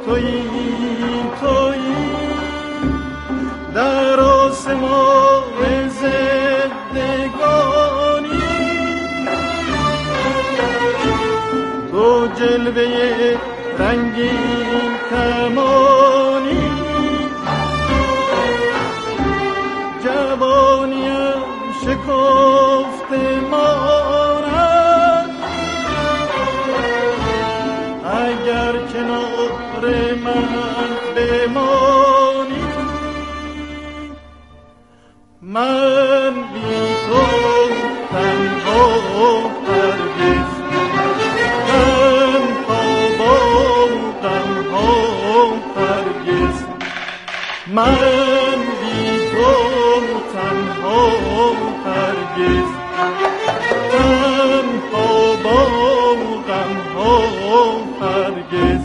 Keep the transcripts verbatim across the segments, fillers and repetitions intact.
تویی تویی در آسمان زندگانی، تو جلوه رنگین کمانی، جوانیم شکفته ماند اگر کنار من بمانی. من بی تو تنها هرگز، تنها با غمها هرگز، من بی تو تنها هرگز، تنها با غمها هرگز.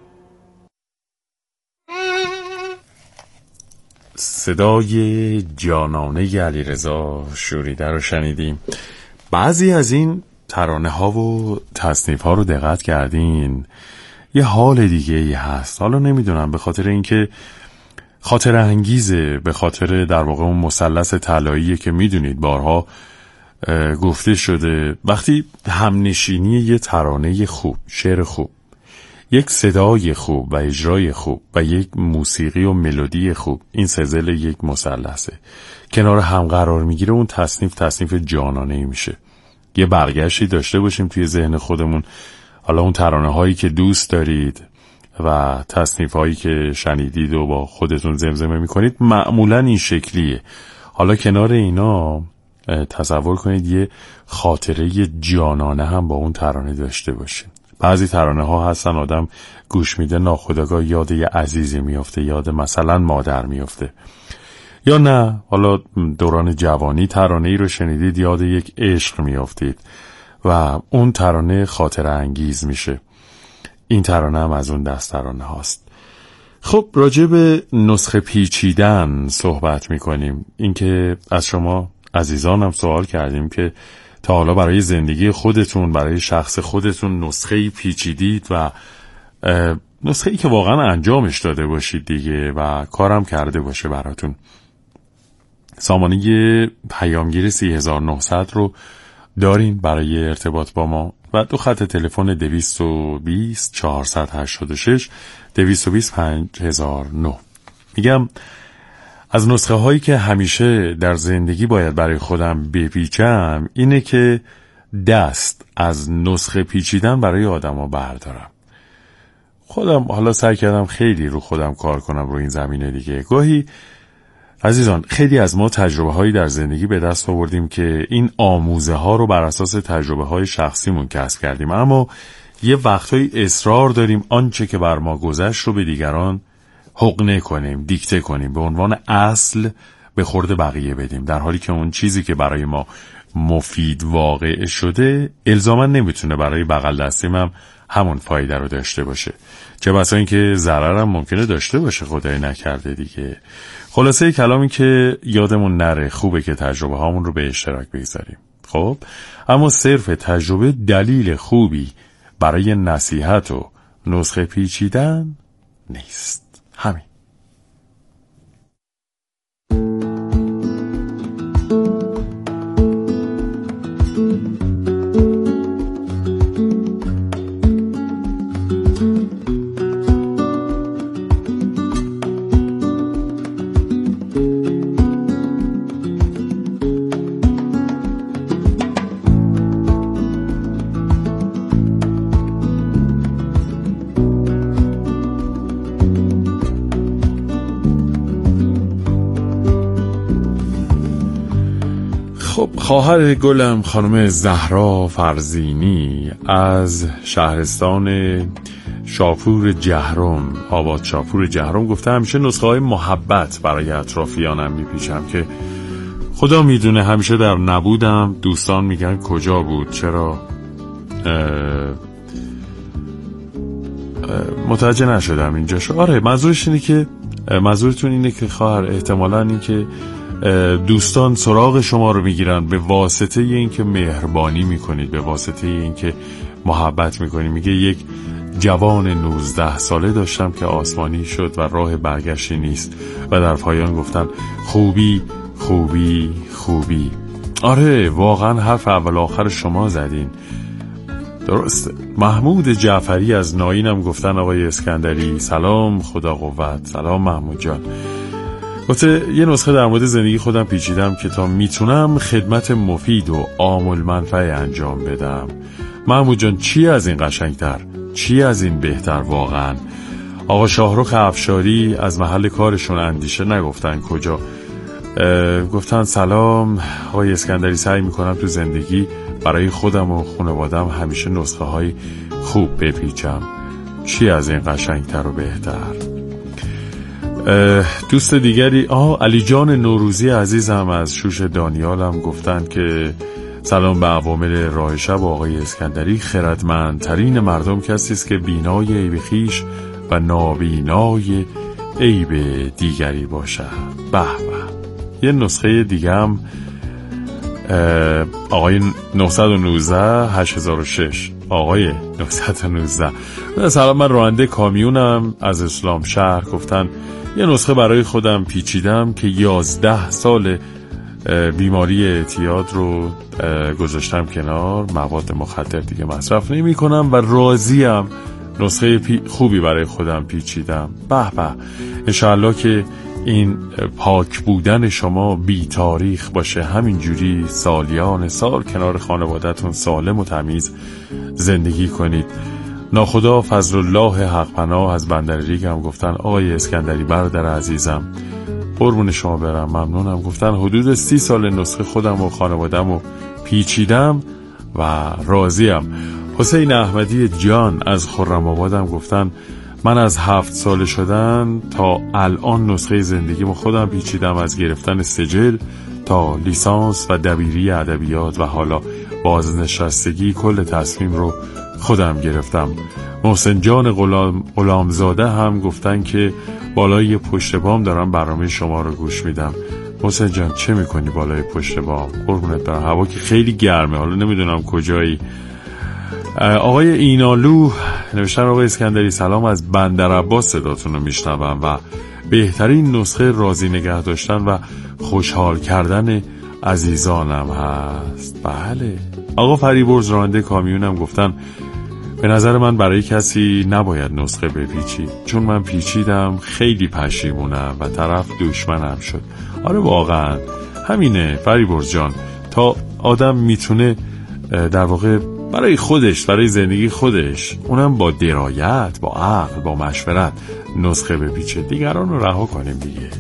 صدای جانانه علیرضا شوریده رو شنیدیم. بعضی از این ترانه ها و تصنیف ها رو دقت کردین یه حال دیگه ای هست. حالا نمیدونم به خاطر اینکه خاطر انگیزه، به خاطر در واقع اون مثلث طلاییه که میدونید بارها گفته شده وقتی همنشینی یه ترانه خوب، شعر خوب، یک صدای خوب و اجرای خوب و یک موسیقی و ملودی خوب، این سلسله یک مثلثه، کنار هم قرار میگیره، اون تصنیف تصنیف جانانه‌ای میشه. یه برگشتی داشته باشیم توی ذهن خودمون، حالا اون ترانه هایی که دوست دارید و تصنیف هایی که شنیدید و با خودتون زمزمه میکنید معمولا این شکلیه. حالا کنار اینا تصور کنید یه خاطره جانانه هم با اون ترانه داشته باشید. بعضی ترانه ها هستن آدم گوش میده ناخودآگاه یاد یه عزیزی میفته، یاد مثلا مادر میفته، یا نه حالا دوران جوانی ترانه ای رو شنیدید یاد یک عشق میافتید و اون ترانه خاطره انگیز میشه. این ترانه هم از اون دست ترانه هاست. خب راجع به نسخه پیچیدن صحبت میکنیم. اینکه از شما عزیزانم سوال کردیم که تا حالا برای زندگی خودتون، برای شخص خودتون نسخه‌ای پیچیدید و نسخه‌ای که واقعا انجامش داده باشید دیگه و کارم کرده باشه براتون. سامانه پیامگیر سی هزار و نهصد رو دارین برای ارتباط با ما و دو خط تلفن دویست و بیست چهارصد و هشتاد و شش دویست و بیست پنج هزار و نه. میگم از نسخه هایی که همیشه در زندگی باید برای خودم بپیچم اینه که دست از نسخه پیچیدن برای آدم ها بردارم. خودم حالا سعی کردم خیلی رو خودم کار کنم رو این زمینه دیگه. گاهی عزیزان خیلی از ما تجربه هایی در زندگی به دست آوردیم که این آموزه ها رو بر اساس تجربه های شخصیمون کسب کردیم، اما یه وقتایی اصرار داریم آنچه که بر ما گذشت رو به دیگران حقنه کنیم، دیکته کنیم، به عنوان اصل به خورد بقیه بدیم، در حالی که اون چیزی که برای ما مفید واقع شده الزاما نمیتونه برای بغل دستیم هم همون فایده رو داشته باشه، چه بسا اینکه ضرر هم ممکنه داشته باشه، خدای نکرده دیگه. خلاصه کلامی که یادمون نره خوبه که تجربه هامون رو به اشتراک بگذاریم. خب اما صرف تجربه دلیل خوبی برای نصیحت و نسخه پیچیدن نیست. همین. خواهر گلم خانم زهرا فرزینی از شهرستان شاپور جهرم، آباد شاپور جهرم، گفته همیشه نسخه های محبت برای اطرافیانم میپیچم که خدا میدونه همیشه در نبودم دوستان میگن کجا بود، چرا اه اه متوجه نشدم اینجا شو. آره منظورش اینه که منظورتون اینه که خواهر احتمالاً این که دوستان سراغ شما رو میگیرن به واسطه این که مهربانی میکنید، به واسطه این که محبت میکنید. میگه یک جوان نوزده ساله داشتم که آسمانی شد و راه برگشتی نیست و در پایان گفتن خوبی خوبی خوبی. آره واقعا حرف اول آخر شما زدین، درسته. محمود جعفری از ناینم گفتن آقای اسکندری سلام خدا قوت. سلام محمود جان. گفته یه نسخه در مورد زندگی خودم پیچیدم که تا میتونم خدمت مفید و عام المنفعه انجام بدم. محمود جان چی از این قشنگتر، چی از این بهتر واقعا. آقا شاهرخ افشاری از محل کارشون اندیشه نگفتن کجا، گفتن سلام آقای اسکندری، سعی میکنم تو زندگی برای خودم و خانوادم همیشه نسخه های خوب بپیچم. چی از این قشنگتر و بهتر. دوست دیگری آه علی جان نوروزی عزیزم از شوش دانیالم گفتن که سلام به عوامل راه شب آقای اسکندری، خردمندترین مردم کسی است که بینای عیب خویش و نابینای عیب دیگری باشد. به به. یه نسخه دیگه هم آقای نهصد و نوزده هشت هزار و شش آقای نهصد و نوزده سلام، من راننده کامیونم از اسلام شهر. گفتن یه نسخه برای خودم پیچیدم که یازده سال بیماری اعتیاد رو گذاشتم کنار، مواد مخدر دیگه مصرف نمی کنم و راضیم. نسخه پی... خوبی برای خودم پیچیدم. به به. انشاءالله که این پاک بودن شما بی تاریخ باشه، همینجوری سالیان سال کنار خانوادتون سالم و تمیز زندگی کنید. ناخدا فضل الله حق پناه از بندرریگ هم گفتن آقای اسکندری برادر عزیزم قربون شما برم، ممنونم. گفتن حدود سی سال نسخه خودم و خانوادم رو پیچیدم و راضیم. حسین احمدی جان از خرم آبادم گفتن من از هفت ساله شدن تا الان نسخه زندگیمو خودم پیچیدم، از گرفتن سجل تا لیسانس و دبیری ادبیات و حالا بازنشستگی کل تصمیم رو خودم گرفتم. محسن جان غلام غلامزاده هم گفتن که بالای پشت بام دارم برنامه شما رو گوش میدم. محسن جان چه میکنی بالای پشت بام؟ قربونت برم، هوا که خیلی گرمه، حالا نمیدونم کجایی. آقای اینالو نوشتن آقای اسکندری سلام، از بندر عباس صداتون رو میشنوم و بهترین نسخه راضی نگه داشتن و خوشحال کردن عزیزانم هست. بله. آقا فریبرز راننده کامیونم گفتن به نظر من برای کسی نباید نسخه بپیچی، چون من پیچیدم خیلی پشیمونم و طرف دشمنم شد. آره واقعا همینه فریبرز جان، تا آدم میتونه در واقع برای خودش، برای زندگی خودش، اونم با درایت، با عقل، با مشورت نسخه بپیچه، دیگران رو رها کنیم دیگه.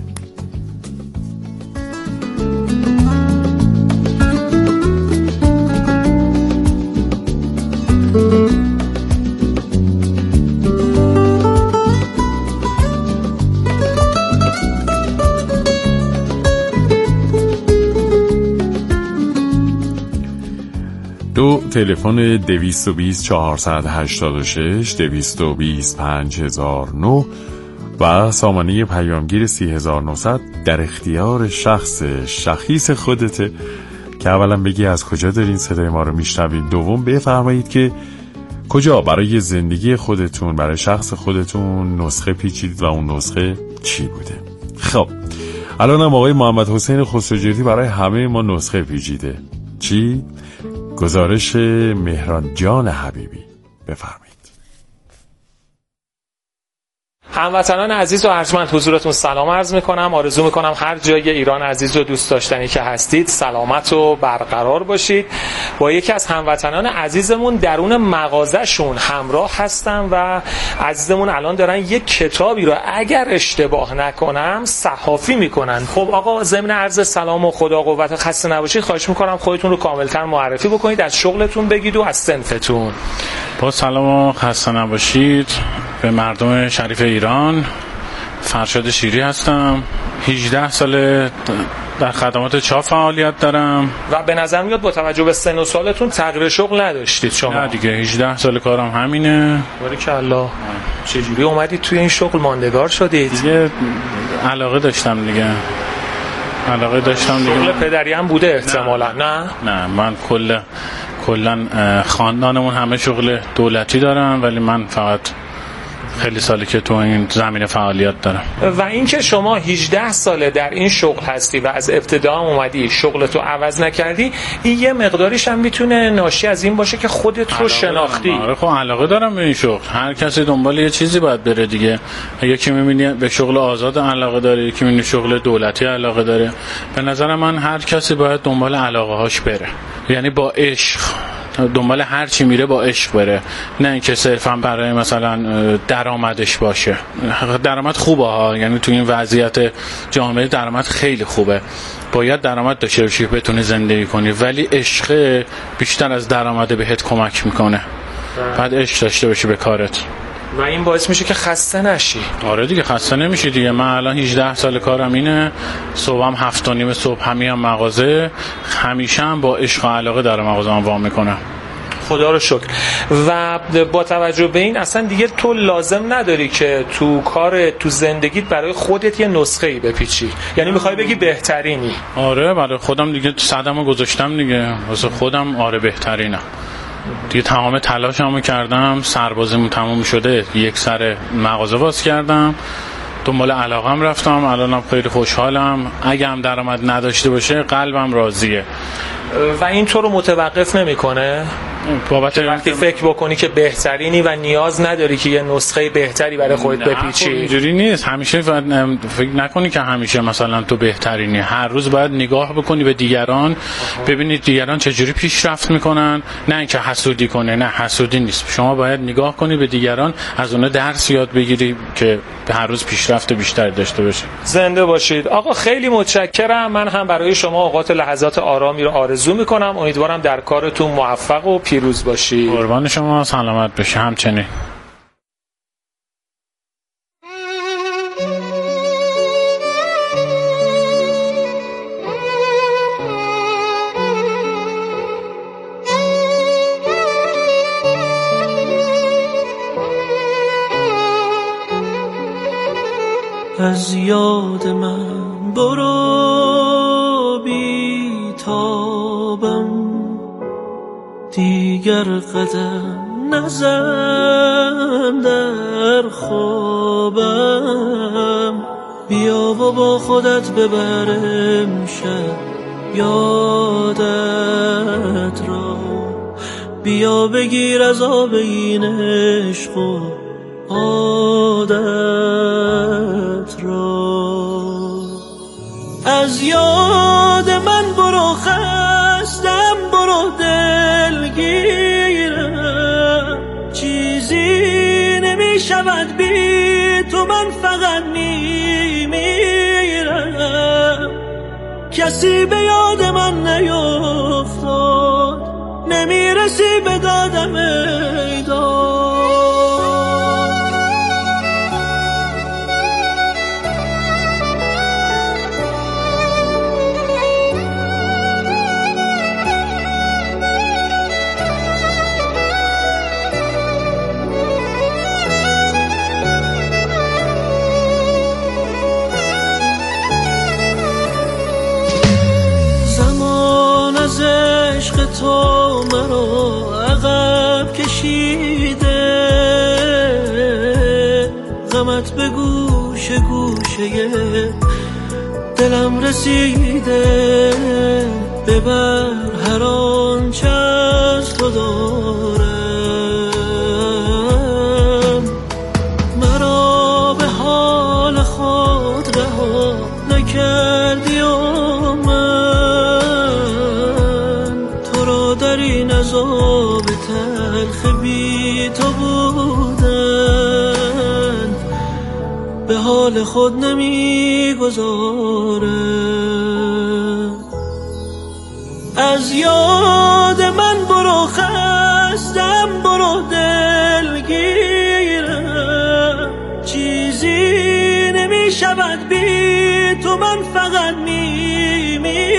دو تلفن دویست و بیست چهارصد و هشتاد و شش دویست و بیست پنج هزار و نه و سامانه پیامگیر سی هزار و نهصد در اختیار شخص شخیص خودته که اولا بگی از کجا دارین صدای ما رو میشنوید، دوم بفرمایید که کجا برای زندگی خودتون، برای شخص خودتون نسخه پیچیدید و اون نسخه چی بوده. خب الان هم آقای محمد حسین خسروجردی برای همه ما نسخه پیچیده. چی؟ گزارش مهران جان حبیبی، بفرمایید. هموطنان عزیز و ارجمند حضورتون سلام عرض میکنم. آرزو میکنم هر جای ایران عزیز و دوست داشتنی که هستید سلامت و برقرار باشید. با یکی از هموطنان عزیزمون درون مغازه‌شون همراه هستم و عزیزمون الان دارن یک کتابی رو اگر اشتباه نکنم صحافی میکنن. خب آقا ضمن عرض سلام و خدا قوت، خسته نباشید. خواهش میکنم خودتون رو کاملتر معرفی بکنید، از شغلتون بگید و از صنفتون. با سلام و خسته نباشید به مردم شریف ایران. فرشاد شیری هستم، هجده سال در خدمات چاپ فعالیت دارم و به نظر میاد با توجه به سن و سالتون تغییر شغل نداشتید شما. نه دیگه، هجده سال کارم همینه. باریکالله. چجوری اومدید توی این شغل ماندگار شدید؟ دیگه علاقه داشتم دیگه علاقه داشتم دیگه. شغل پدری هم بوده احتمالا؟ نه نه, نه من کل کلا خاندانمون همه شغل دولتی دارن ولی من فقط خیلی سالی که تو این زمینه فعالیت دارم. و اینکه شما هجده ساله در این شغل هستی و از ابتدا هم اومدی شغلتو عوض نکردی، این یه مقداریش هم میتونه ناشی از این باشه که خودت رو شناختی. آره خب علاقه دارم به این شغل. هر کسی دنبال یه چیزی باید بره دیگه. یکی میبینی به شغل آزاد علاقه داره، یکی میبینی شغل دولتی علاقه داره. به نظر من هر کسی باید دنبال علاقه هاش بره، یعنی با عشق دنبال هر چی میره با عشق بره، نه اینکه صرفا برای مثلا درآمدش باشه. درآمد خوبه ها، یعنی تو این وضعیت جامعه درآمد خیلی خوبه، باید درآمد داشته باشی بتونی زندگی کنی، ولی عشق بیشتر از درآمد بهت کمک میکنه. بعد عشق داشته باشی به کارت و این باعث میشه که خسته نشی. آره دیگه خسته نمیشی دیگه. من الان هجده سال کارم اینه، صبحم هفت و نیم صبح همین مغازه، همیشه هم با عشق و علاقه در مغازه هم وام میکنم. خدا رو شکر. و با توجه به این اصلا دیگه تو لازم نداری که تو کار تو زندگیت برای خودت یه نسخه ای بپیچی، یعنی میخوای بگی بهترینی. آره برای خودم دیگه صدمو گذاشتم دیگه، واسه خودم آره بهترینم دیگه. تمام تلاشمو کردم، سربازیمون تموم شده، یک سر مغازه باز کردم، دنبال علاقم رفتم، الانم خیلی خوشحالم. اگه هم درآمد نداشته باشه قلبم راضیه. و این تو رو متوقف نمیکنه بابت وقتی فکر بکنی که بهترینی و نیاز نداری که یه نسخه بهتری برای خودت بپیچی؟ خب اینجوری نیست. همیشه فکر نکنی که همیشه مثلا تو بهترینی. هر روز باید نگاه بکنی به دیگران، ببینید دیگران چجوری پیشرفت میکنن، نه اینکه حسودی کنه. نه حسودی نیست، شما باید نگاه کنی به دیگران، از اونها درس یاد بگیری که هر روز پیشرفت بیشتر داشته باشی. زنده باشید آقا، خیلی متشکرم. من هم برای شما اوقات لحظات آرامی رو آرزو میکنم. امیدوارم در کارتون موفق و پیروز باشی. قربان شما، سلامت باشی. همچنین. از یاد من برو بی تابم، دیگر قدم نزن در خوابم. بیا و با خودت ببرم شب یادت را، بیا بگیر از آب این عشق و عادت را. از یاد من برو خستم، برو دلگیرم، چیزی نمی شود بی تو، من فقط می میرم. کسی به یاد من نیفتاد، نمیرسی به دادم ای داد. تو مرا عقب کشیده، غمت به گوش گوشه دلم رسیده. ببر هر آنچه از تو دارم، مرا به حال خود رها نکردی و عذاب تلخ بی تو بودن به حال خود نمی گذاره. از یاد من برو خستم، برو دلگیرم، چیزی نمی شود بی تو، من فقط می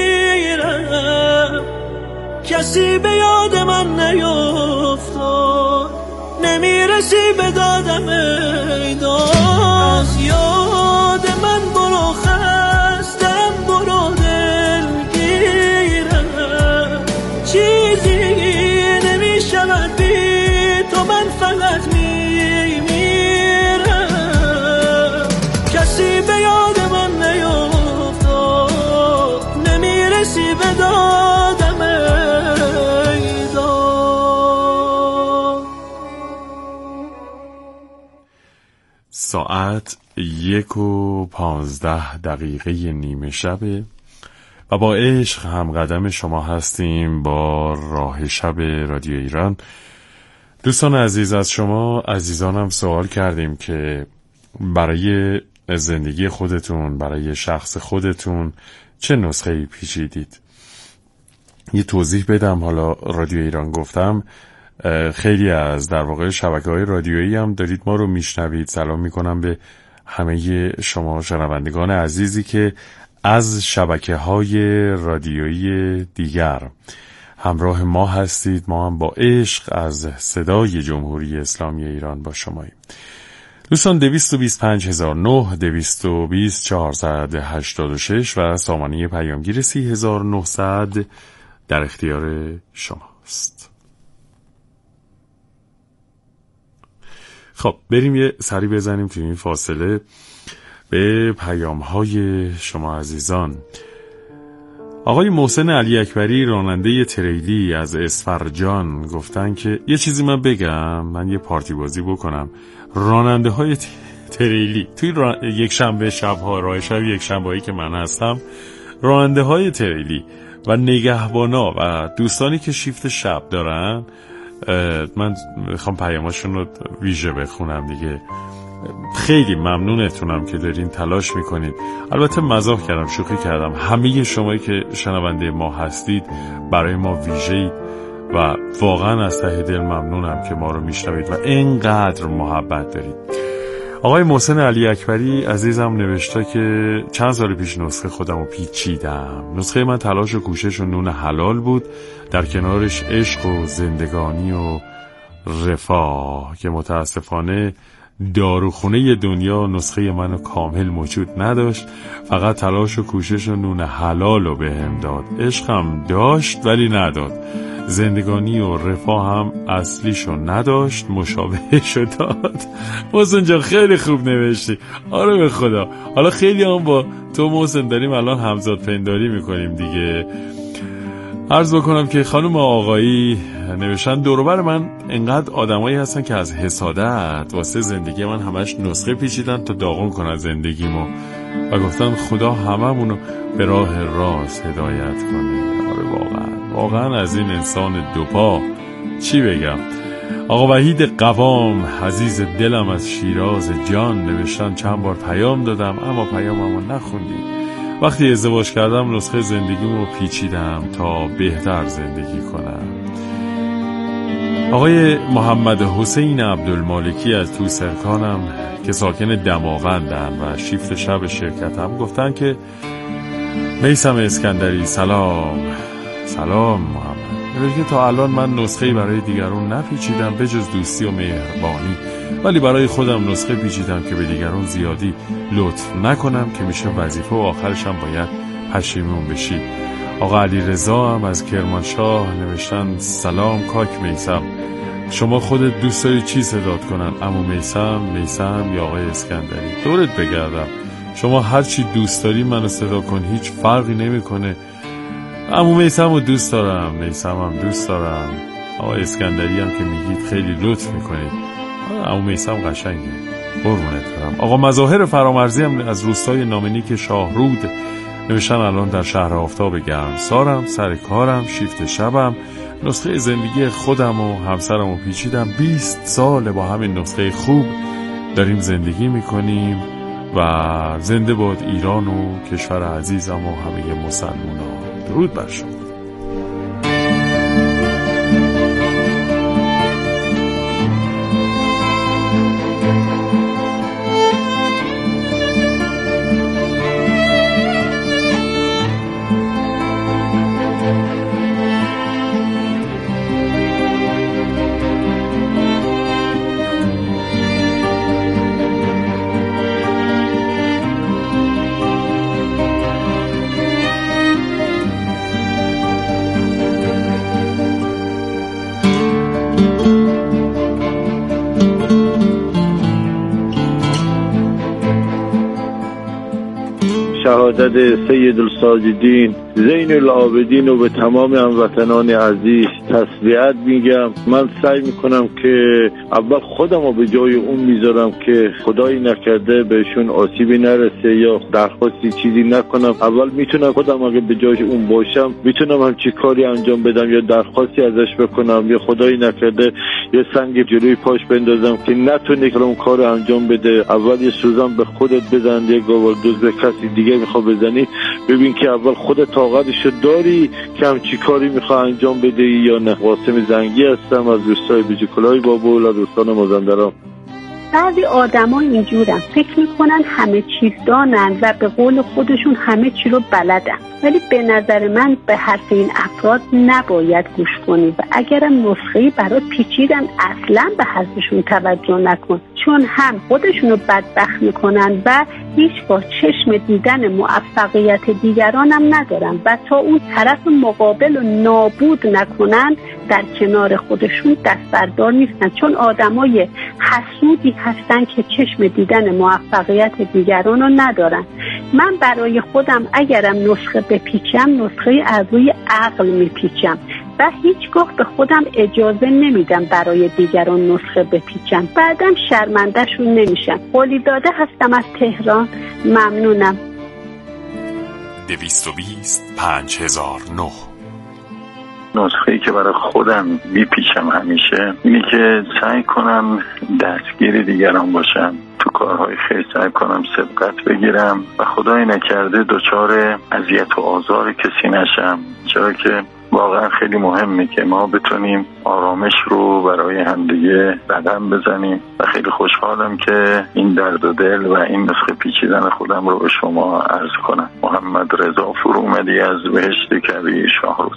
میرم. کسی به یاد من نیفتاد، نمیرسی به دادم ای داد. از یاد من برو خستم، برو دلگیرم، چیزی ساعت یک و پانزده دقیقه نیمه شبه و با عشق هم قدم شما هستیم با راه شب رادیو ایران. دوستان عزیز، از شما عزیزانم سوال کردیم که برای زندگی خودتون، برای شخص خودتون چه نسخه‌ای پیچیدید. یه توضیح بدم. حالا رادیو ایران گفتم، خیلی از در واقع شبکه‌های رادیویی هم دارید ما رو میشنوید. سلام میکنم به همه شما شنوندگان عزیزی که از شبکه‌های رادیویی دیگر همراه ما هستید. ما هم با عشق از صدای جمهوری اسلامی ایران با شماییم. دوستان، دویست و بیست و پنج هزار و نه، دویست و بیست چهارصد و هشتاد و شش و سامانه پیامگیر سی هزار و نهصد در اختیار شماست. خب بریم یه سری بزنیم توی این فاصله به پیام‌های شما عزیزان. آقای محسن علی اکبری راننده تریلی از اسفرجان گفتن که یه چیزی من بگم، من یه پارتی بازی بکنم. راننده های تریلی توی را... یک شنبه شب‌ها، راه شب یک شنبه‌ای که من هستم، راننده های تریلی و نگهبانا و دوستانی که شیفت شب دارن، من میخوام پیاماشون رو ویژه بخونم دیگه. خیلی ممنونتونم که دارین تلاش میکنید. البته مزاح کردم، شوخی کردم. همه شمایی که شنونده ما هستید برای ما ویژه‌اید و واقعا از ته دل ممنونم که ما رو میشنوید و اینقدر محبت دارید. آقای محسن علی اکبری عزیزم نوشته که چند سال پیش نسخه خودم رو پیچیدم. نسخه من تلاش و کوشش و نون حلال بود، در کنارش عشق و زندگانی و رفاه، که متاسفانه داروخونه دنیا نسخه منو کامل موجود نداشت. فقط تلاش و کوشش و نون حلال رو بهم داد. عشقم داشت ولی نداد. زندگانی و رفاه هم اصلیشو نداشت، مشابهشو داد. محسن جان خیلی خوب نوشتی. آره به خدا. حالا خیلی هم با تو محسن داریم الان همزاد پنداری میکنیم دیگه. عرض بکنم که خانم آقایی نوشتن دوروبر من انقدر آدمایی هستن که از حسادت واسه زندگی من همش نسخه پیچیدن تا داغون کنن زندگیمو و گفتن خدا هممونو به راه راست هدایت کنه. آره واقعا واقعا از این انسان دوپا چی بگم. آقا وحید قوام عزیز دلم از شیراز جان نوشتن چند بار پیام دادم اما پیاممو نخوندی. وقتی ازدواج کردم نسخه زندگیمو پیچیدم تا بهتر زندگی کنم. آقای محمد حسین عبدالمالکی از توسرکانم که ساکن دماوندن و شیفت شب شرکتم گفتن که میثم اسکندری سلام. سلام محمد. نوشته تا الان من نسخه‌ای برای دیگران نپیچیدم به جز دوستی و مهربانی، ولی برای خودم نسخه پیچیدم که به دیگران زیادی لطف نکنم که میشه وظیفه و آخرش هم باید پشیمون بشی. آقا علی رضا هم از کرمانشاه نوشتن سلام کاک میثم، شما خودت دوست داری چی صدات کنن؟ عمو میثم، میثم یا آقای اسکندری؟ دورت بگردم، شما هر چی دوست داری منو صدا کن، هیچ فرقی نمیکنه. عمو میثم رو دوست دارم، میثم هم دوست دارم، آقای اسکندری هم که میگید خیلی لطف میکنید. عمو میثم قشنگه، قربونت برم. آقا مظاهر فرامرزی هم از روستای نامنیک شاهرود نوشتن الان در شهر آفتاب گرمسارم، سر کارم، شیفت شبم، نسخه زندگی خودم و همسرم رو پیچیدم. بیست سال با همین نسخه خوب داریم زندگی میکنیم و زنده باد ایران و کشور عزیزم و همه مسلمانان. درود بر شما. شهادت سید الساجدین زین العابدین و به تمام هموطنان عزیز تسلیت میگم. من سعی میکنم که اول خودم رو به جای اون میذارم که خدایی نکرده بهشون آسیبی نرسه یا درخواستی چیزی نکنم. اول میتونم خودم اگه به جای اون باشم میتونم همچی کاری انجام بدم یا درخواستی ازش بکنم یا خدایی نکرده یه سنگ جلوی پاش بندازم که نتونه که اون کار انجام بده. اول یه سوزن به خودت بزن، یه گاوردوز به کسی دیگه میخواد بزنی، ببین که اول خودت طاقتشو داری که همچی کاری میخواد انجام بده یا نه. قاسم زنگی هستم از روستای بیجیکلای بابول از دوستان مازندران. بعضی آدم ها اینجورن، فکر میکنن همه چیز دانن و به قول خودشون همه چی رو بلدن، ولی به نظر من به حرف این افراد نباید گوش کنی و اگرم نسخه‌ای برات پیچیدن اصلا به حرفشون توجه نکن، چون هم خودشونو بدبخت میکنن و هیچ با چشم دیدن موفقیت دیگران هم ندارن و تا اون طرف مقابل رو نابود نکنن در کنار خودشون دست بردار نیستن، چون آدمای حسودی هستن که چشم دیدن موفقیت دیگران رو ندارن. من برای خودم اگرم نسخه بپیچم نسخه از روی عقل میپیچم و هیچگاه به خودم اجازه نمیدم برای دیگران نسخه بپیچم، بعدم شرمنده‌شون نمیشم. قولی داده هستم از تهران. ممنونم. دویست و بیست پنج هزار و نه. نسخه‌ای که برای خودم میپیچم همیشه اینی که سعی کنم دستگیر دیگران باشم، تو کارهای خیر سعی کنم سبقت بگیرم و خدای نکرده دچار اذیت و آزار کسی نشم، چرا که واقعا خیلی مهمه که ما بتونیم آرامش رو برای همدیگه رقم بزنیم و خیلی خوشحالم که این درد و دل و این نسخه پیچیدن خودم رو به شما عرض کنم. محمد رضا فرومدی از بهشت کبیر شاهروز.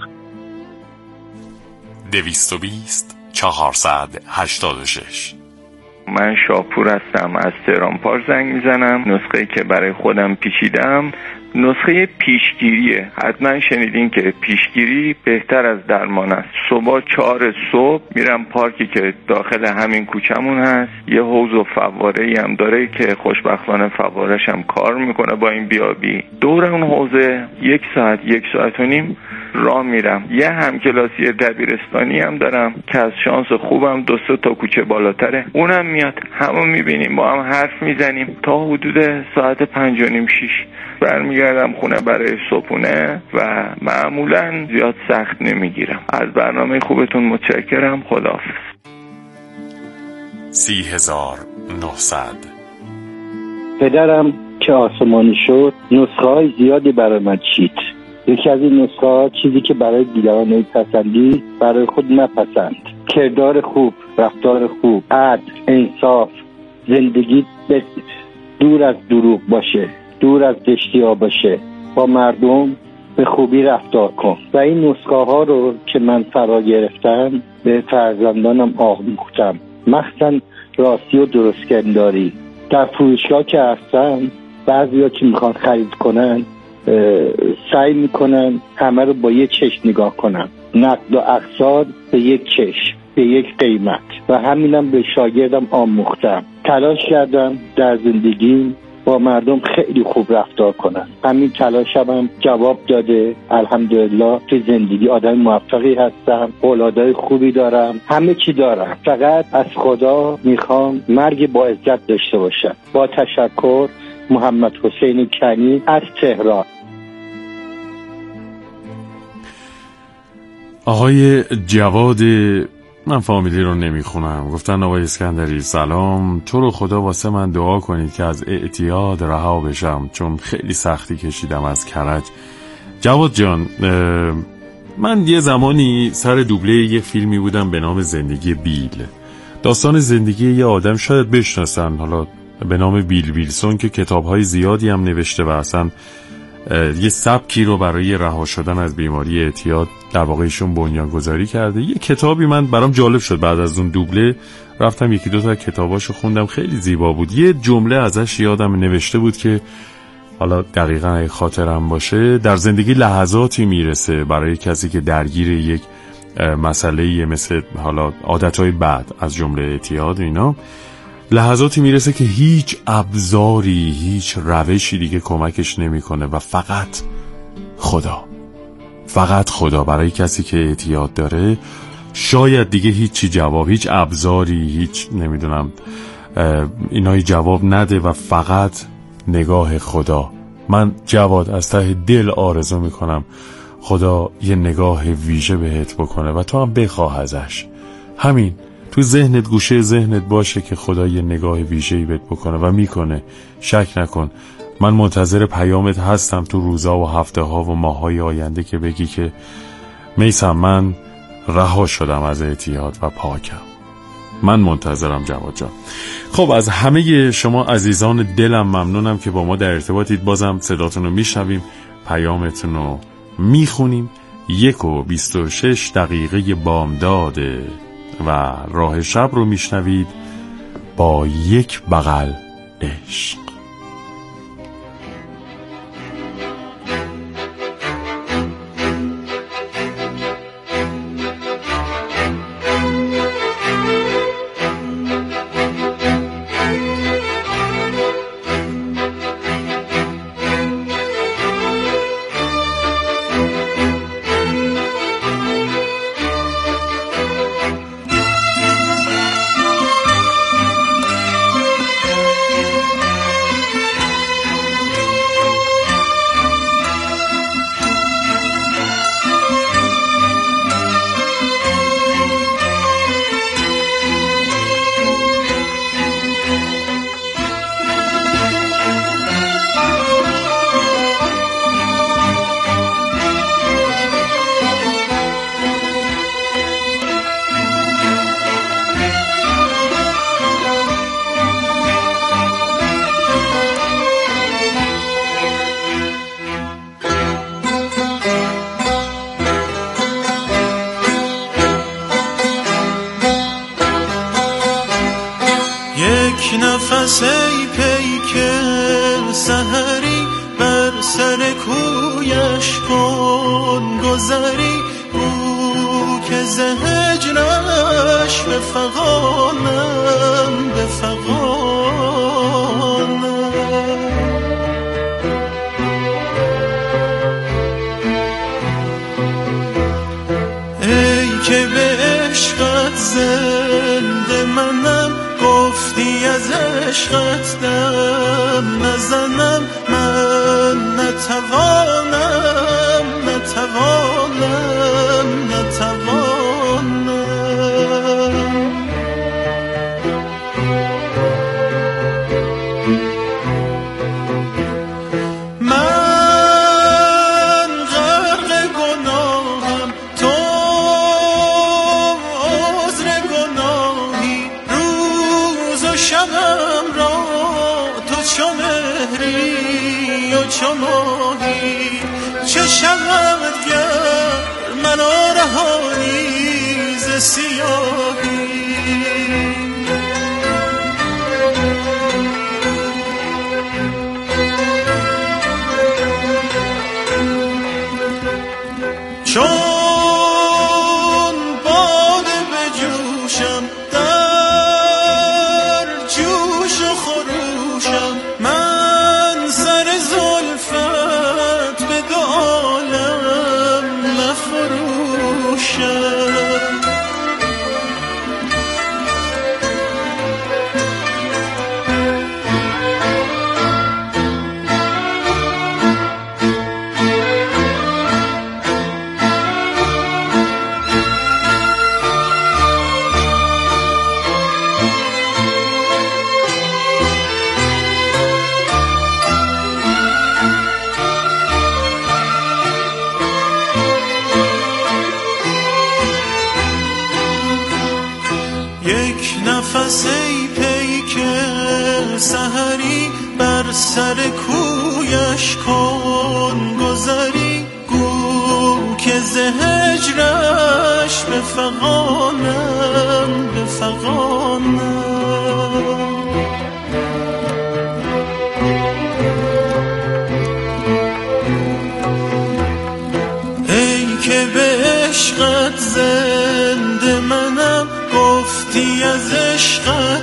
دویست و بیست چهارصد هشتاد و شش. من شاپور هستم، از تهران پارک زنگ میزنم. نسخه‌ای که برای خودم پیچیدم نسخه پیشگیریه. حتما شنیدین که پیشگیری بهتر از درمان است. صبح چهار صبح میرم پارکی که داخل همین کوچمون هست، یه حوض و فواره‌ای هم داره که خوشبختانه فواره‌ش هم کار میکنه با این بیابی. دور اون حوضه یک ساعت یک ساعت و نیم راه میرم. یه همکلاسی دبیرستانی هم دارم که از شانس خوبم دو سه تا کوچه بالاتره، اونم میاد، همون میبینیم، با هم حرف میزنیم تا حدود ساعت پنج و نیم شیش برمیگردم خونه برای صبحونه و معمولا زیاد سخت نمیگیرم. از برنامه خوبتون متشکرم. خداحافظ. سی هزار نهصد. پدرم که آسمانی شد نسخه های زیادی برای من چید. یکی از این نسخه ها چیزی که برای دیگران نمیپسندی برای خود نپسند. کردار خوب، رفتار خوب، عدل، انصاف، زندگی دور از دروغ باشه، دور از زشتی ها باشه، با مردم به خوبی رفتار کن. و این نسخه ها رو که من فرا گرفتم به فرزندانم آموختم، مخصوصا راستی و درستگنداری. در فروشگاه که هستن بعضی ها که میخوان خرید کنن سعی میکنن همه رو با یک چشم نگاه کنن، نقد و اقساط به یک چشم، به یک قیمت. و همینم به شاگردم آموختم. تلاش کردم در زندگی با مردم خیلی خوب رفتار کنن. همین تلاشم هم جواب داده. الحمدلله تو زندگی آدم موفقی هستم، اولادای خوبی دارم، همه چی دارم. فقط از خدا میخوام مرگ با عزت داشته باشم. با تشکر. محمد حسین کنی از تهران. آقای جواد، من فامیلی رو نمیخونم، گفتن آقای اسکندری سلام، تو رو خدا واسه من دعا کنید که از اعتیاد رها بشم، چون خیلی سختی کشیدم از کرج. جواد جان، من یه زمانی سر دوبله یه فیلمی بودم به نام زندگی بیل. داستان زندگی یه آدم شاید بشناسن، حالا به نام بیل ویلسون، که کتاب‌های زیادی هم نوشته و اصلا یه سبکی رو برای رها شدن از بیماری اعتیاد در واقع ایشون بنیانگذاری کرده. یه کتابی من برام جالب شد، بعد از اون دوبله رفتم یکی دو تا کتاباشو خوندم، خیلی زیبا بود. یه جمله ازش یادم نوشته بود که حالا دقیقاً اگه خاطرم باشه، در زندگی لحظاتی میرسه برای کسی که درگیر یک مسئله‌ای مثل حالا عادتهای بد از جمله اعتیاد و اینا، لحظاتی میرسه که هیچ ابزاری، هیچ روشی دیگه کمکش نمیکنه و فقط خدا. فقط خدا. برای کسی که اعتیاد داره شاید دیگه هیچی جواب، هیچ ابزاری، هیچ نمیدونم اینایی جواب نده و فقط نگاه خدا. من جواد از ته دل آرزو میکنم خدا یه نگاه ویژه بهت بکنه و تو هم بخواه ازش. همین تو ذهنت، گوشه ذهنت باشه که خدا یه نگاه ویژه‌ای بهت بکنه و میکنه. شک نکن. من منتظر پیامت هستم تو روزا و هفته ها و ماهای آینده که بگی که میثم من رها شدم از اعتیاد و پاکم. من منتظرم جواد جان. خب از همه شما عزیزان دلم ممنونم که با ما در ارتباطید. بازم صداتون رو میشنویم، پیامتون رو میخونیم. یک و بیست و شش دقیقه بامداده و راه شب رو میشنوید با یک بغل عشق. نفس ای پیک سحری بر سر کویش کن گذری، او که ز هجرش بفغانم بفغانم. ای که به عشقت زنده منم، گفتی از عشقت دم نزنم، من نتوانم نتوانم نتوانم. من غرق گناهم، تو عذر گناهی، روز و شبم را تو چو مهری و چو ماهی. چه شود گر منو رهانی ز سیاهی. چون باده بجوشم در جوش و خروشم، من سر زلفت به دو عالم نفروشم. یک نفس ای پیک سحری بر سر کویش کن گذری، گو که ز هجرش بفغانم بفغانم. ای که به عشقت زنده منم، گفتی از عشقت